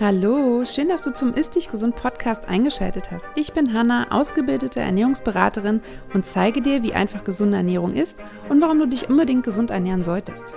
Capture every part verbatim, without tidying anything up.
Hallo, schön, dass du zum Ist Dich Gesund Podcast eingeschaltet hast. Ich bin Hanna, ausgebildete Ernährungsberaterin und zeige dir, wie einfach gesunde Ernährung ist und warum du dich unbedingt gesund ernähren solltest.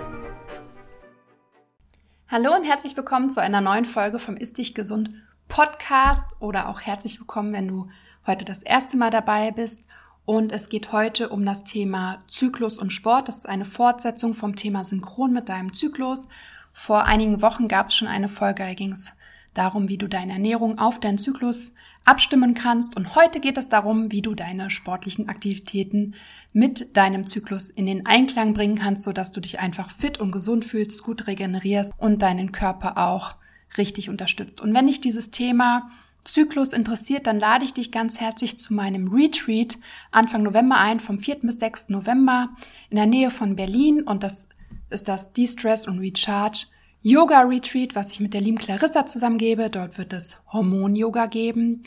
Hallo und herzlich willkommen zu einer neuen Folge vom Ist Dich Gesund Podcast oder auch herzlich willkommen, wenn du heute das erste Mal dabei bist. Und es geht heute um das Thema Zyklus und Sport. Das ist eine Fortsetzung vom Thema Synchron mit deinem Zyklus. Vor einigen Wochen gab es schon eine Folge, da ging es darum, wie du deine Ernährung auf deinen Zyklus abstimmen kannst. Und heute geht es darum, wie du deine sportlichen Aktivitäten mit deinem Zyklus in den Einklang bringen kannst, sodass du dich einfach fit und gesund fühlst, gut regenerierst und deinen Körper auch richtig unterstützt. Und wenn dich dieses Thema Zyklus interessiert, dann lade ich dich ganz herzlich zu meinem Retreat Anfang November ein, vom vierten bis sechsten November in der Nähe von Berlin. Und das ist das De-Stress und Recharge Yoga Retreat, was ich mit der lieben Clarissa zusammen gebe. Dort wird es Hormon-Yoga geben,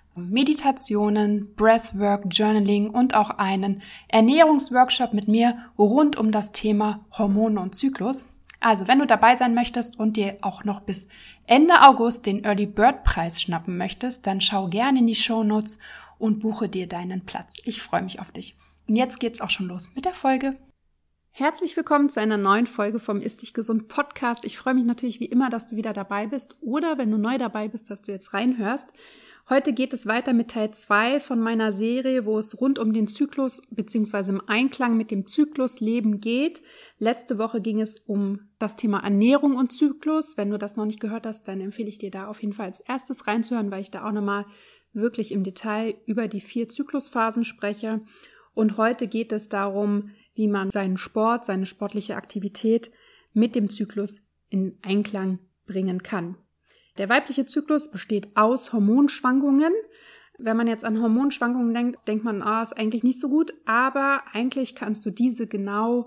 Meditationen, Breathwork, Journaling und auch einen Ernährungsworkshop mit mir rund um das Thema Hormone und Zyklus. Also, wenn du dabei sein möchtest und dir auch noch bis Ende August den Early Bird Preis schnappen möchtest, dann schau gerne in die Shownotes und buche dir deinen Platz. Ich freue mich auf dich. Und jetzt geht's auch schon los mit der Folge. Herzlich willkommen zu einer neuen Folge vom Ist Dich Gesund Podcast. Ich freue mich natürlich wie immer, dass du wieder dabei bist oder wenn du neu dabei bist, dass du jetzt reinhörst. Heute geht es weiter mit Teil zwei von meiner Serie, wo es rund um den Zyklus bzw. im Einklang mit dem Zyklusleben geht. Letzte Woche ging es um das Thema Ernährung und Zyklus. Wenn du das noch nicht gehört hast, dann empfehle ich dir da auf jeden Fall als erstes reinzuhören, weil ich da auch nochmal wirklich im Detail über die vier Zyklusphasen spreche. Und heute geht es darum, wie man seinen Sport, seine sportliche Aktivität mit dem Zyklus in Einklang bringen kann. Der weibliche Zyklus besteht aus Hormonschwankungen. Wenn man jetzt an Hormonschwankungen denkt, denkt man, ah, ist eigentlich nicht so gut, aber eigentlich kannst du diese genau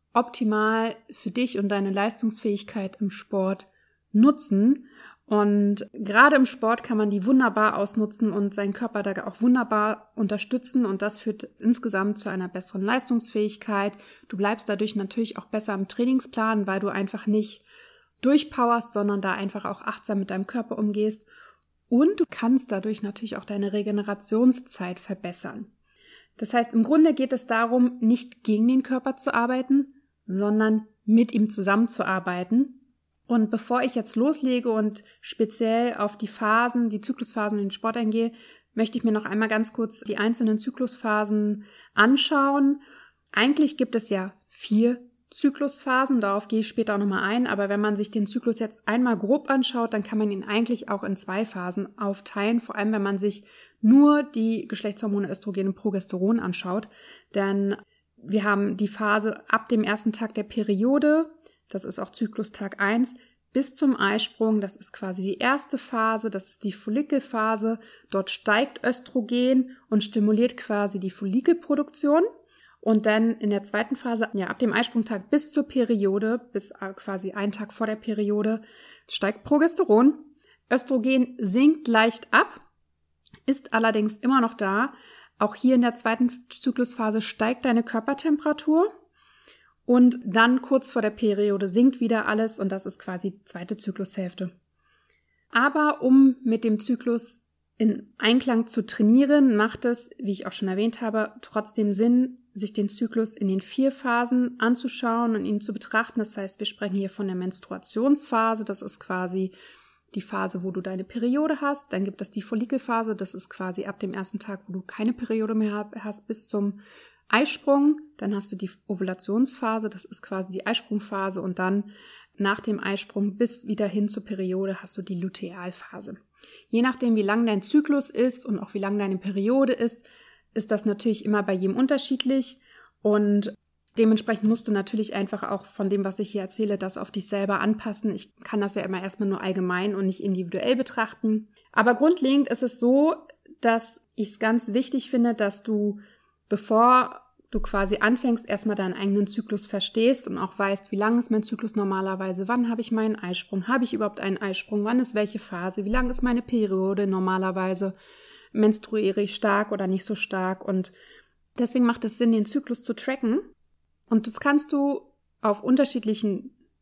optimal für dich und deine Leistungsfähigkeit im Sport nutzen. Und gerade im Sport kann man die wunderbar ausnutzen und seinen Körper da auch wunderbar unterstützen und das führt insgesamt zu einer besseren Leistungsfähigkeit. Du bleibst dadurch natürlich auch besser im Trainingsplan, weil du einfach nicht durchpowerst, sondern da einfach auch achtsam mit deinem Körper umgehst und du kannst dadurch natürlich auch deine Regenerationszeit verbessern. Das heißt, im Grunde geht es darum, nicht gegen den Körper zu arbeiten, sondern mit ihm zusammenzuarbeiten. Und bevor ich jetzt loslege und speziell auf die Phasen, die Zyklusphasen in den Sport eingehe, möchte ich mir noch einmal ganz kurz die einzelnen Zyklusphasen anschauen. Eigentlich gibt es ja vier Zyklusphasen, darauf gehe ich später auch nochmal ein, aber wenn man sich den Zyklus jetzt einmal grob anschaut, dann kann man ihn eigentlich auch in zwei Phasen aufteilen, vor allem wenn man sich nur die Geschlechtshormone Östrogen und Progesteron anschaut, denn wir haben die Phase ab dem ersten Tag der Periode, das ist auch Zyklustag eins, bis zum Eisprung, das ist quasi die erste Phase, das ist die Follikelphase. Dort steigt Östrogen und stimuliert quasi die Follikelproduktion. Und dann in der zweiten Phase, ja, ab dem Eisprungtag bis zur Periode, bis quasi einen Tag vor der Periode, steigt Progesteron. Östrogen sinkt leicht ab, ist allerdings immer noch da. Auch hier in der zweiten Zyklusphase steigt deine Körpertemperatur. Und dann kurz vor der Periode sinkt wieder alles und das ist quasi die zweite Zyklushälfte. Aber um mit dem Zyklus in Einklang zu trainieren, macht es, wie ich auch schon erwähnt habe, trotzdem Sinn, sich den Zyklus in den vier Phasen anzuschauen und ihn zu betrachten. Das heißt, wir sprechen hier von der Menstruationsphase, das ist quasi die Phase, wo du deine Periode hast. Dann gibt es die Follikelphase, das ist quasi ab dem ersten Tag, wo du keine Periode mehr hast, bis zum Eisprung, dann hast du die Ovulationsphase, das ist quasi die Eisprungphase und dann nach dem Eisprung bis wieder hin zur Periode hast du die Lutealphase. Je nachdem, wie lang dein Zyklus ist und auch wie lang deine Periode ist, ist das natürlich immer bei jedem unterschiedlich und dementsprechend musst du natürlich einfach auch von dem, was ich hier erzähle, das auf dich selber anpassen. Ich kann das ja immer erstmal nur allgemein und nicht individuell betrachten. Aber grundlegend ist es so, dass ich es ganz wichtig finde, dass du, bevor du quasi anfängst, erstmal deinen eigenen Zyklus verstehst und auch weißt, wie lang ist mein Zyklus normalerweise, wann habe ich meinen Eisprung, habe ich überhaupt einen Eisprung, wann ist welche Phase, wie lang ist meine Periode normalerweise, menstruiere ich stark oder nicht so stark und deswegen macht es Sinn, den Zyklus zu tracken und das kannst du auf unterschiedlichen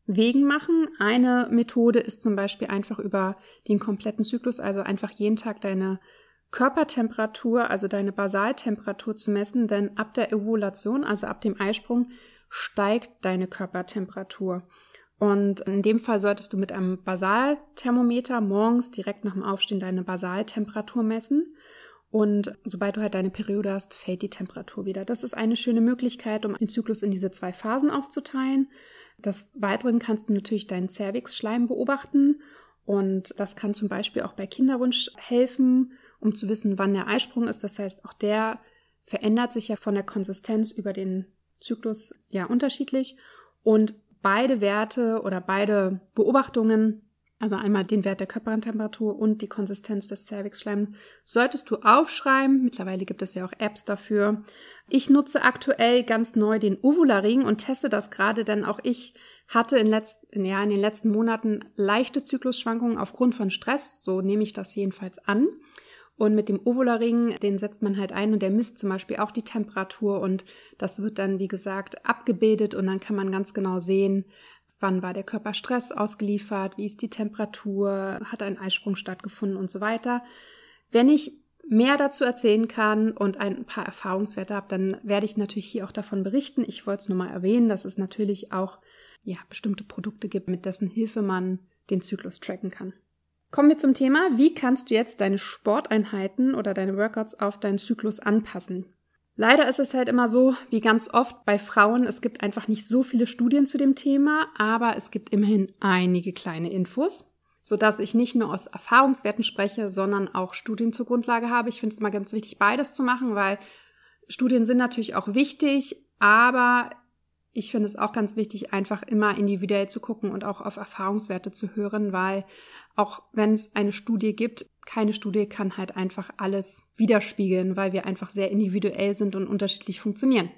Wegen machen. Eine Methode ist zum Beispiel einfach über den kompletten Zyklus, also einfach jeden Tag deine Körpertemperatur, also deine Basaltemperatur zu messen, denn ab der Ovulation, also ab dem Eisprung, steigt deine Körpertemperatur. Und in dem Fall solltest du mit einem Basalthermometer morgens direkt nach dem Aufstehen deine Basaltemperatur messen. Und sobald du halt deine Periode hast, fällt die Temperatur wieder. Das ist eine schöne Möglichkeit, um den Zyklus in diese zwei Phasen aufzuteilen. Des Weiteren kannst du natürlich deinen Zervixschleim beobachten. Und das kann zum Beispiel auch bei Kinderwunsch helfen, um zu wissen, wann der Eisprung ist. Das heißt, auch der verändert sich ja von der Konsistenz über den Zyklus ja unterschiedlich. Und beide Werte oder beide Beobachtungen, also einmal den Wert der Körpertemperatur und die Konsistenz des Zervixschleims, solltest du aufschreiben. Mittlerweile gibt es ja auch Apps dafür. Ich nutze aktuell ganz neu den Ovularing und teste das gerade, denn auch ich hatte in, letzten, ja, in den letzten Monaten leichte Zyklusschwankungen aufgrund von Stress. So nehme ich das jedenfalls an. Und mit dem Ovularing, den setzt man halt ein und der misst zum Beispiel auch die Temperatur und das wird dann, wie gesagt, abgebildet und dann kann man ganz genau sehen, wann war der Körper Stress ausgeliefert, wie ist die Temperatur, hat ein Eisprung stattgefunden und so weiter. Wenn ich mehr dazu erzählen kann und ein paar Erfahrungswerte habe, dann werde ich natürlich hier auch davon berichten. Ich wollte es nur mal erwähnen, dass es natürlich auch ja, bestimmte Produkte gibt, mit dessen Hilfe man den Zyklus tracken kann. Kommen wir zum Thema, wie kannst du jetzt deine Sporteinheiten oder deine Workouts auf deinen Zyklus anpassen? Leider ist es halt immer so, wie ganz oft bei Frauen, es gibt einfach nicht so viele Studien zu dem Thema, aber es gibt immerhin einige kleine Infos, sodass ich nicht nur aus Erfahrungswerten spreche, sondern auch Studien zur Grundlage habe. Ich finde es immer ganz wichtig, beides zu machen, weil Studien sind natürlich auch wichtig, aber ich finde es auch ganz wichtig, einfach immer individuell zu gucken und auch auf Erfahrungswerte zu hören, weil auch wenn es eine Studie gibt, keine Studie kann halt einfach alles widerspiegeln, weil wir einfach sehr individuell sind und unterschiedlich funktionieren.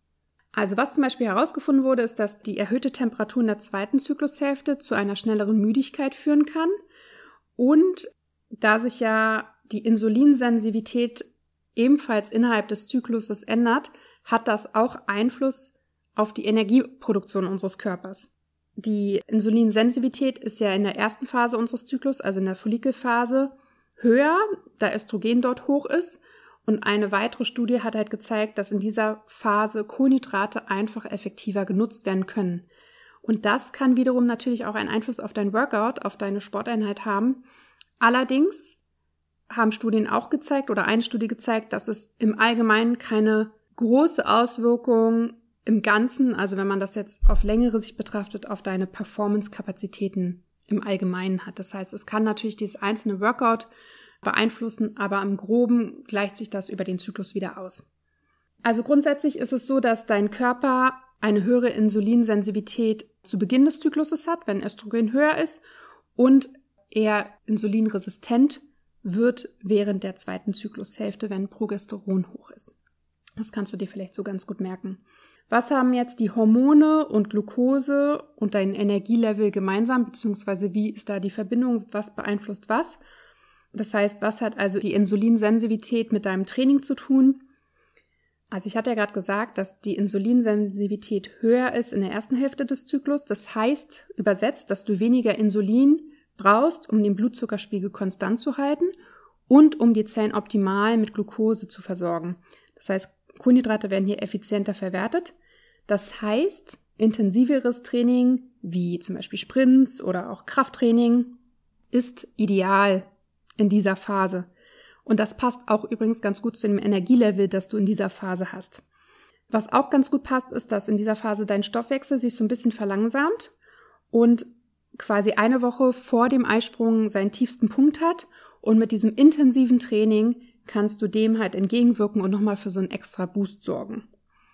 Also was zum Beispiel herausgefunden wurde, ist, dass die erhöhte Temperatur in der zweiten Zyklushälfte zu einer schnelleren Müdigkeit führen kann. Und da sich ja die Insulinsensitivität ebenfalls innerhalb des Zykluses ändert, hat das auch Einfluss auf die Energieproduktion unseres Körpers. Die Insulinsensitivität ist ja in der ersten Phase unseres Zyklus, also in der Follikelphase, höher, da Östrogen dort hoch ist. Und eine weitere Studie hat halt gezeigt, dass in dieser Phase Kohlenhydrate einfach effektiver genutzt werden können. Und das kann wiederum natürlich auch einen Einfluss auf dein Workout, auf deine Sporteinheit haben. Allerdings haben Studien auch gezeigt oder eine Studie gezeigt, dass es im Allgemeinen keine große Auswirkung im Ganzen, also wenn man das jetzt auf längere Sicht betrachtet, auf deine Performance-Kapazitäten im Allgemeinen hat. Das heißt, es kann natürlich dieses einzelne Workout beeinflussen, aber im Groben gleicht sich das über den Zyklus wieder aus. Also grundsätzlich ist es so, dass dein Körper eine höhere Insulinsensitivität zu Beginn des Zykluses hat, wenn Östrogen höher ist, und eher insulinresistent wird während der zweiten Zyklushälfte, wenn Progesteron hoch ist. Das kannst du dir vielleicht so ganz gut merken. Was haben jetzt die Hormone und Glucose und dein Energielevel gemeinsam, beziehungsweise wie ist da die Verbindung, was beeinflusst was? Das heißt, was hat also die Insulinsensitivität mit deinem Training zu tun? Also ich hatte ja gerade gesagt, dass die Insulinsensitivität höher ist in der ersten Hälfte des Zyklus. Das heißt, übersetzt, dass du weniger Insulin brauchst, um den Blutzuckerspiegel konstant zu halten und um die Zellen optimal mit Glucose zu versorgen. Das heißt, Kohlenhydrate werden hier effizienter verwertet. Das heißt, intensiveres Training, wie zum Beispiel Sprints oder auch Krafttraining, ist ideal in dieser Phase. Und das passt auch übrigens ganz gut zu dem Energielevel, das du in dieser Phase hast. Was auch ganz gut passt, ist, dass in dieser Phase dein Stoffwechsel sich so ein bisschen verlangsamt und quasi eine Woche vor dem Eisprung seinen tiefsten Punkt hat. Und mit diesem intensiven Training kannst du dem halt entgegenwirken und nochmal für so einen extra Boost sorgen.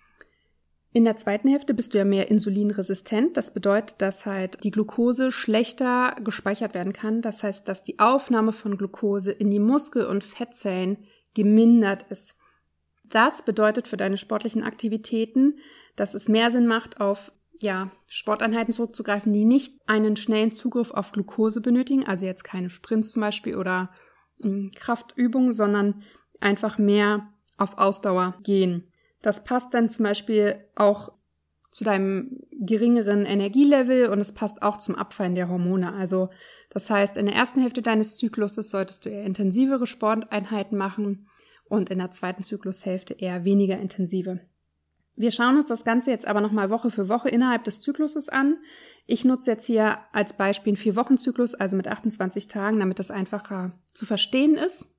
In der zweiten Hälfte bist du ja mehr insulinresistent. Das bedeutet, dass halt die Glucose schlechter gespeichert werden kann. Das heißt, dass die Aufnahme von Glucose in die Muskel- und Fettzellen gemindert ist. Das bedeutet für deine sportlichen Aktivitäten, dass es mehr Sinn macht, auf ja, Sporteinheiten zurückzugreifen, die nicht einen schnellen Zugriff auf Glucose benötigen, also jetzt keine Sprints zum Beispiel oder mh, Kraftübungen, sondern einfach mehr auf Ausdauer gehen. Das passt dann zum Beispiel auch zu deinem geringeren Energielevel und es passt auch zum Abfallen der Hormone. Also das heißt, in der ersten Hälfte deines Zykluses solltest du eher intensivere Sporteinheiten machen und in der zweiten Zyklushälfte eher weniger intensive. Wir schauen uns das Ganze jetzt aber nochmal Woche für Woche innerhalb des Zykluses an. Ich nutze jetzt hier als Beispiel einen Vier-Wochen-Zyklus, also mit achtundzwanzig Tagen, damit das einfacher zu verstehen ist.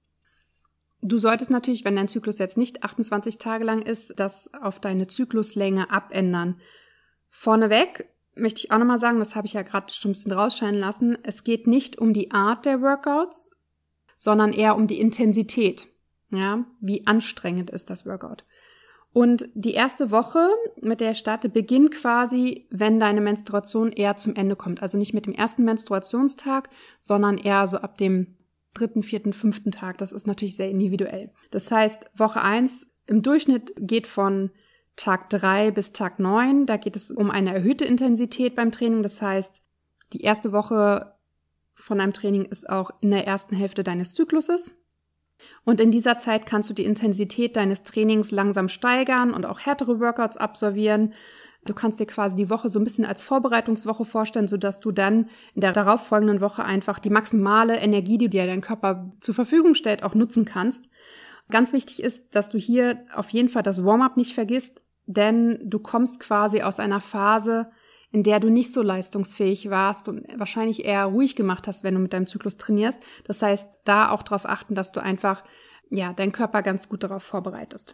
Du solltest natürlich, wenn dein Zyklus jetzt nicht achtundzwanzig Tage lang ist, das auf deine Zykluslänge abändern. Vorneweg möchte ich auch nochmal sagen, das habe ich ja gerade schon ein bisschen rausscheinen lassen, es geht nicht um die Art der Workouts, sondern eher um die Intensität. Ja, wie anstrengend ist das Workout? Und die erste Woche, mit der ich starte, beginnt quasi, wenn deine Menstruation eher zum Ende kommt. Also nicht mit dem ersten Menstruationstag, sondern eher so ab dem dritten, vierten, fünften Tag. Das ist natürlich sehr individuell. Das heißt, Woche eins im Durchschnitt geht von Tag drei bis Tag neun. Da geht es um eine erhöhte Intensität beim Training. Das heißt, die erste Woche von deinem Training ist auch in der ersten Hälfte deines Zykluses. Und in dieser Zeit kannst du die Intensität deines Trainings langsam steigern und auch härtere Workouts absolvieren. Du kannst dir quasi die Woche so ein bisschen als Vorbereitungswoche vorstellen, sodass du dann in der darauffolgenden Woche einfach die maximale Energie, die dir dein Körper zur Verfügung stellt, auch nutzen kannst. Ganz wichtig ist, dass du hier auf jeden Fall das Warm-up nicht vergisst, denn du kommst quasi aus einer Phase, in der du nicht so leistungsfähig warst und wahrscheinlich eher ruhig gemacht hast, wenn du mit deinem Zyklus trainierst. Das heißt, da auch darauf achten, dass du einfach, ja, deinen Körper ganz gut darauf vorbereitest.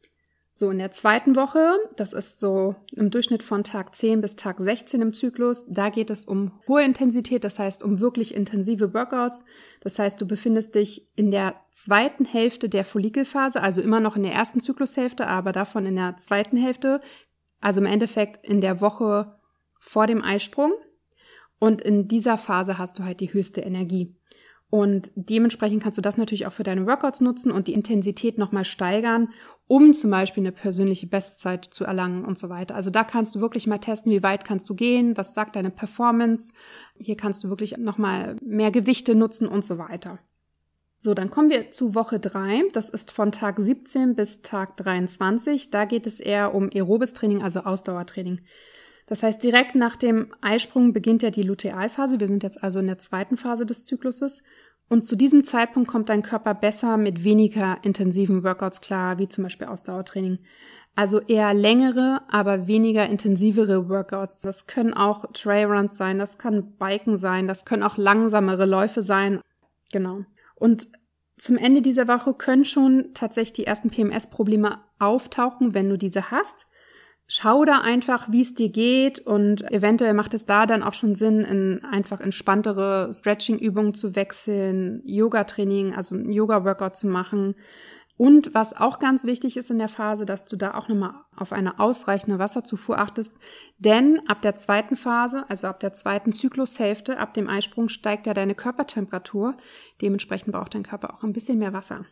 So, in der zweiten Woche, das ist so im Durchschnitt von Tag zehn bis Tag sechzehn im Zyklus, da geht es um hohe Intensität, das heißt um wirklich intensive Workouts. Das heißt, du befindest dich in der zweiten Hälfte der Follikelphase, also immer noch in der ersten Zyklushälfte, aber davon in der zweiten Hälfte, also im Endeffekt in der Woche vor dem Eisprung. Und in dieser Phase hast du halt die höchste Energie. Und dementsprechend kannst du das natürlich auch für deine Workouts nutzen und die Intensität nochmal steigern, um zum Beispiel eine persönliche Bestzeit zu erlangen und so weiter. Also da kannst du wirklich mal testen, wie weit kannst du gehen, was sagt deine Performance. Hier kannst du wirklich nochmal mehr Gewichte nutzen und so weiter. So, dann kommen wir zu Woche drei. Das ist von Tag siebzehn bis Tag dreiundzwanzig. Da geht es eher um aerobes Training, also Ausdauertraining. Das heißt, direkt nach dem Eisprung beginnt ja die Lutealphase. Wir sind jetzt also in der zweiten Phase des Zykluses. Und zu diesem Zeitpunkt kommt dein Körper besser mit weniger intensiven Workouts klar, wie zum Beispiel Ausdauertraining. Also eher längere, aber weniger intensivere Workouts. Das können auch Trailruns sein, das kann Biken sein, das können auch langsamere Läufe sein. Genau. Und zum Ende dieser Woche können schon tatsächlich die ersten P M S-Probleme auftauchen, wenn du diese hast. Schau da einfach, wie es dir geht und eventuell macht es da dann auch schon Sinn, in einfach entspanntere Stretching-Übungen zu wechseln, Yoga-Training, also ein Yoga-Workout zu machen. Und was auch ganz wichtig ist in der Phase, dass du da auch nochmal auf eine ausreichende Wasserzufuhr achtest. Denn ab der zweiten Phase, also ab der zweiten Zyklushälfte, ab dem Eisprung, steigt ja deine Körpertemperatur. Dementsprechend braucht dein Körper auch ein bisschen mehr Wasser.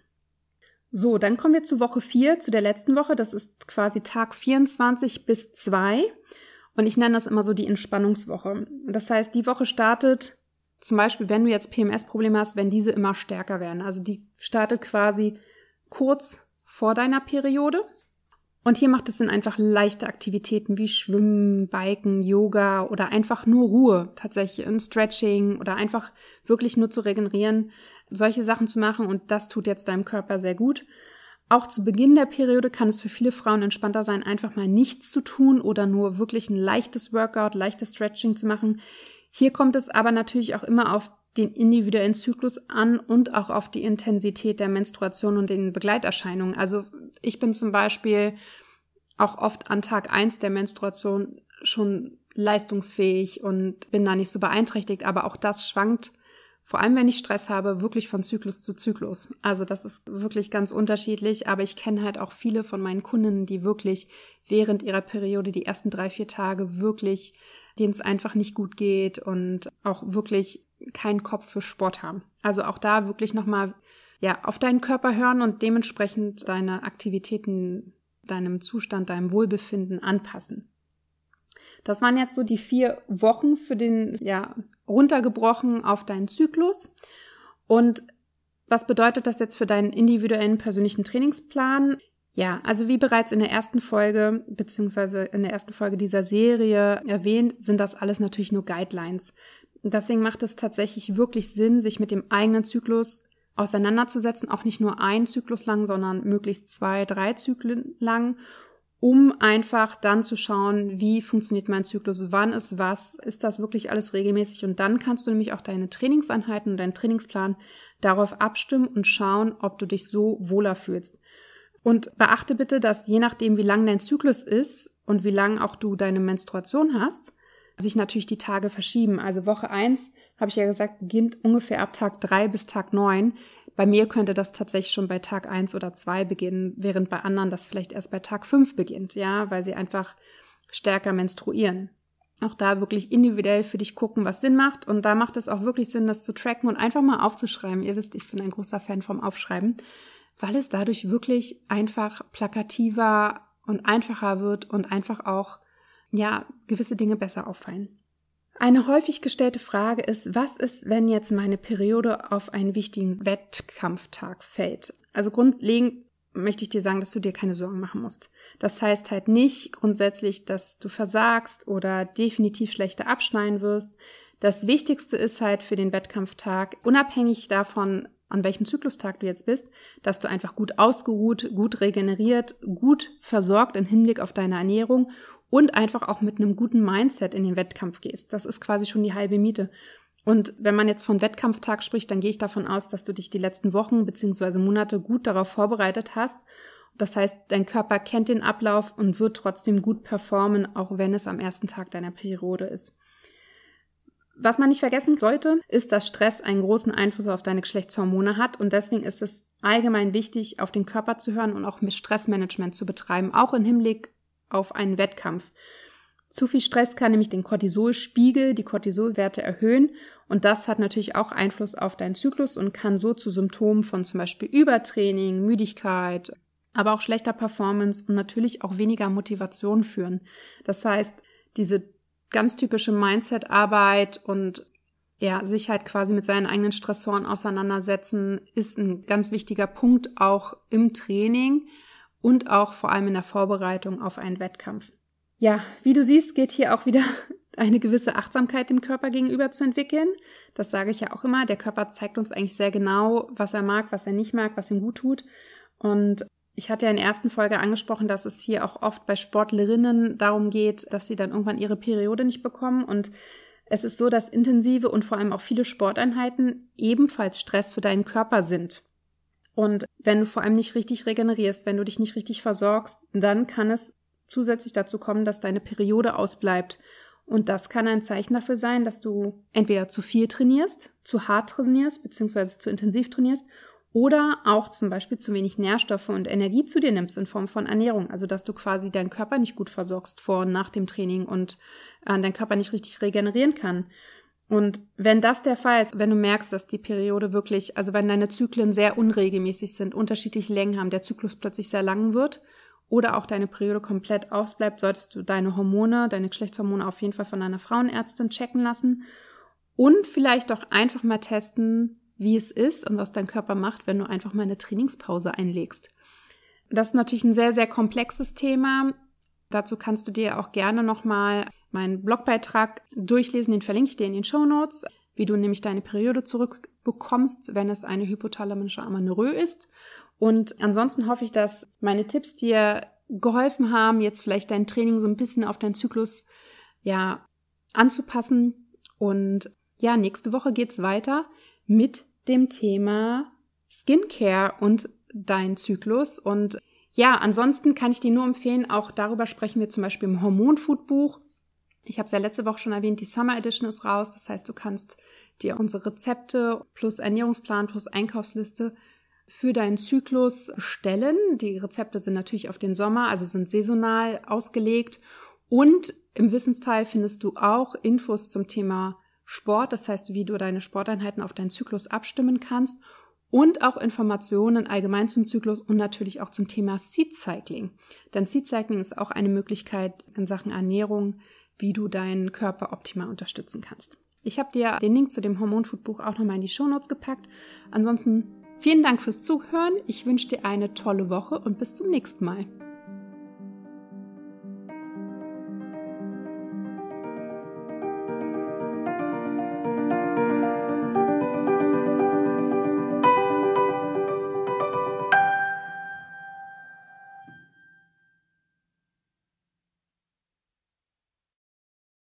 So, dann kommen wir zu Woche vier, zu der letzten Woche. Das ist quasi Tag vierundzwanzig bis zwei. Und ich nenne das immer so die Entspannungswoche. Das heißt, die Woche startet zum Beispiel, wenn du jetzt P M S-Probleme hast, wenn diese immer stärker werden. Also die startet quasi kurz vor deiner Periode. Und hier macht es Sinn, einfach leichte Aktivitäten wie Schwimmen, Biken, Yoga oder einfach nur Ruhe, tatsächlich ein Stretching oder einfach wirklich nur zu regenerieren, solche Sachen zu machen und das tut jetzt deinem Körper sehr gut. Auch zu Beginn der Periode kann es für viele Frauen entspannter sein, einfach mal nichts zu tun oder nur wirklich ein leichtes Workout, leichtes Stretching zu machen. Hier kommt es aber natürlich auch immer auf den individuellen Zyklus an und auch auf die Intensität der Menstruation und den Begleiterscheinungen. Also ich bin zum Beispiel auch oft an Tag eins der Menstruation schon leistungsfähig und bin da nicht so beeinträchtigt, aber auch das schwankt, vor allem wenn ich Stress habe, wirklich von Zyklus zu Zyklus. Also das ist wirklich ganz unterschiedlich, aber ich kenne halt auch viele von meinen Kundinnen, die wirklich während ihrer Periode die ersten drei, vier Tage wirklich, denen es einfach nicht gut geht und auch wirklich keinen Kopf für Sport haben. Also auch da wirklich nochmal ja, auf deinen Körper hören und dementsprechend deine Aktivitäten, deinem Zustand, deinem Wohlbefinden anpassen. Das waren jetzt so die vier Wochen für den, ja, runtergebrochen auf deinen Zyklus. Und was bedeutet das jetzt für deinen individuellen persönlichen Trainingsplan? Ja, also wie bereits in der ersten Folge, beziehungsweise in der ersten Folge dieser Serie erwähnt, sind das alles natürlich nur Guidelines. Deswegen macht es tatsächlich wirklich Sinn, sich mit dem eigenen Zyklus auseinanderzusetzen, auch nicht nur ein Zyklus lang, sondern möglichst zwei, drei Zyklen lang, um einfach dann zu schauen, wie funktioniert mein Zyklus, wann ist was, ist das wirklich alles regelmäßig, und dann kannst du nämlich auch deine Trainingseinheiten und deinen Trainingsplan darauf abstimmen und schauen, ob du dich so wohler fühlst. Und beachte bitte, dass je nachdem, wie lang dein Zyklus ist und wie lang auch du deine Menstruation hast, sich natürlich die Tage verschieben. Also Woche eins, habe ich ja gesagt, beginnt ungefähr ab Tag drei bis Tag neun. Bei mir könnte das tatsächlich schon bei Tag eins oder zwei beginnen, während bei anderen das vielleicht erst bei Tag fünf beginnt, ja, weil sie einfach stärker menstruieren. Auch da wirklich individuell für dich gucken, was Sinn macht. Und da macht es auch wirklich Sinn, das zu tracken und einfach mal aufzuschreiben. Ihr wisst, ich bin ein großer Fan vom Aufschreiben, weil es dadurch wirklich einfach plakativer und einfacher wird und einfach auch, ja, gewisse Dinge besser auffallen. Eine häufig gestellte Frage ist, was ist, wenn jetzt meine Periode auf einen wichtigen Wettkampftag fällt? Also grundlegend möchte ich dir sagen, dass du dir keine Sorgen machen musst. Das heißt halt nicht grundsätzlich, dass du versagst oder definitiv schlechter abschneiden wirst. Das Wichtigste ist halt für den Wettkampftag, unabhängig davon, an welchem Zyklustag du jetzt bist, dass du einfach gut ausgeruht, gut regeneriert, gut versorgt im Hinblick auf deine Ernährung und einfach auch mit einem guten Mindset in den Wettkampf gehst. Das ist quasi schon die halbe Miete. Und wenn man jetzt von Wettkampftag spricht, dann gehe ich davon aus, dass du dich die letzten Wochen bzw. Monate gut darauf vorbereitet hast. Das heißt, dein Körper kennt den Ablauf und wird trotzdem gut performen, auch wenn es am ersten Tag deiner Periode ist. Was man nicht vergessen sollte, ist, dass Stress einen großen Einfluss auf deine Geschlechtshormone hat, und deswegen ist es allgemein wichtig, auf den Körper zu hören und auch mit Stressmanagement zu betreiben, auch im Hinblick auf einen Wettkampf. Zu viel Stress kann nämlich den Cortisolspiegel, die Cortisolwerte erhöhen, und das hat natürlich auch Einfluss auf deinen Zyklus und kann so zu Symptomen von zum Beispiel Übertraining, Müdigkeit, aber auch schlechter Performance und natürlich auch weniger Motivation führen. Das heißt, diese ganz typische Mindset-Arbeit und ja, sich halt quasi mit seinen eigenen Stressoren auseinandersetzen, ist ein ganz wichtiger Punkt auch im Training und auch vor allem in der Vorbereitung auf einen Wettkampf. Ja, wie du siehst, geht hier auch wieder eine gewisse Achtsamkeit dem Körper gegenüber zu entwickeln. Das sage ich ja auch immer. Der Körper zeigt uns eigentlich sehr genau, was er mag, was er nicht mag, was ihm gut tut. Und ich hatte ja in der ersten Folge angesprochen, dass es hier auch oft bei Sportlerinnen darum geht, dass sie dann irgendwann ihre Periode nicht bekommen. Und es ist so, dass intensive und vor allem auch viele Sporteinheiten ebenfalls Stress für deinen Körper sind. Und wenn du vor allem nicht richtig regenerierst, wenn du dich nicht richtig versorgst, dann kann es zusätzlich dazu kommen, dass deine Periode ausbleibt. Und das kann ein Zeichen dafür sein, dass du entweder zu viel trainierst, zu hart trainierst, beziehungsweise zu intensiv trainierst, oder auch zum Beispiel zu wenig Nährstoffe und Energie zu dir nimmst in Form von Ernährung. Also dass du quasi deinen Körper nicht gut versorgst vor und nach dem Training und äh, dein Körper nicht richtig regenerieren kann. Und wenn das der Fall ist, wenn du merkst, dass die Periode wirklich, also wenn deine Zyklen sehr unregelmäßig sind, unterschiedliche Längen haben, der Zyklus plötzlich sehr lang wird oder auch deine Periode komplett ausbleibt, solltest du deine Hormone, deine Geschlechtshormone auf jeden Fall von einer Frauenärztin checken lassen und vielleicht auch einfach mal testen, wie es ist und was dein Körper macht, wenn du einfach mal eine Trainingspause einlegst. Das ist natürlich ein sehr, sehr komplexes Thema. Dazu kannst du dir auch gerne nochmal meinen Blogbeitrag durchlesen, den verlinke ich dir in den Shownotes, wie du nämlich deine Periode zurückbekommst, wenn es eine hypothalamische Amenorrhoe ist. Und ansonsten hoffe ich, dass meine Tipps dir geholfen haben, jetzt vielleicht dein Training so ein bisschen auf deinen Zyklus ja anzupassen. Und ja, nächste Woche geht's weiter mit dem Thema Skincare und dein Zyklus. Und ja, ansonsten kann ich dir nur empfehlen, auch darüber sprechen wir zum Beispiel im Hormonfood-Buch. Ich habe es ja letzte Woche schon erwähnt, die Summer Edition ist raus. Das heißt, du kannst dir unsere Rezepte plus Ernährungsplan plus Einkaufsliste für deinen Zyklus stellen. Die Rezepte sind natürlich auf den Sommer, also sind saisonal ausgelegt. Und im Wissensteil findest du auch Infos zum Thema Sport, das heißt, wie du deine Sporteinheiten auf deinen Zyklus abstimmen kannst und auch Informationen allgemein zum Zyklus und natürlich auch zum Thema Seed Cycling. Denn Seed Cycling ist auch eine Möglichkeit in Sachen Ernährung, wie du deinen Körper optimal unterstützen kannst. Ich habe dir den Link zu dem Hormonfood-Buch auch nochmal in die Shownotes gepackt. Ansonsten Vielen Dank fürs Zuhören. Ich wünsche dir eine tolle Woche und bis zum nächsten Mal.